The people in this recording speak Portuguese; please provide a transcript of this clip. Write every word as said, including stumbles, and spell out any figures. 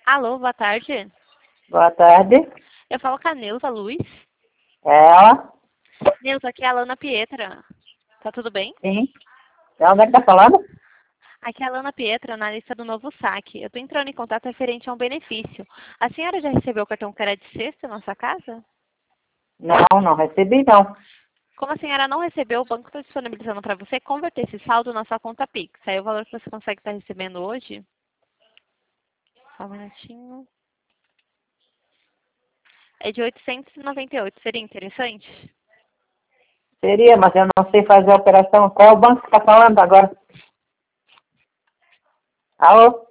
Alô, boa tarde. Boa tarde. Eu falo com a Neuza Luiz. É ela? Neuza, aqui é a Lana Pietra. Tá tudo bem? Sim. De onde é que tá falando? Aqui é a Lana Pietra, analista do Novo Saque. Eu tô entrando em contato referente a um benefício. A senhora já recebeu o cartão que era de sexta na sua casa? Não, não recebi não. Como a senhora não recebeu, o banco está disponibilizando para você converter esse saldo na sua conta Pix. Aí o valor que você consegue estar recebendo hoje... Só um minutinho. É de oitocentos e noventa e oito. Seria interessante? Seria, mas eu não sei fazer a operação. Qual banco que tá falando agora? Alô?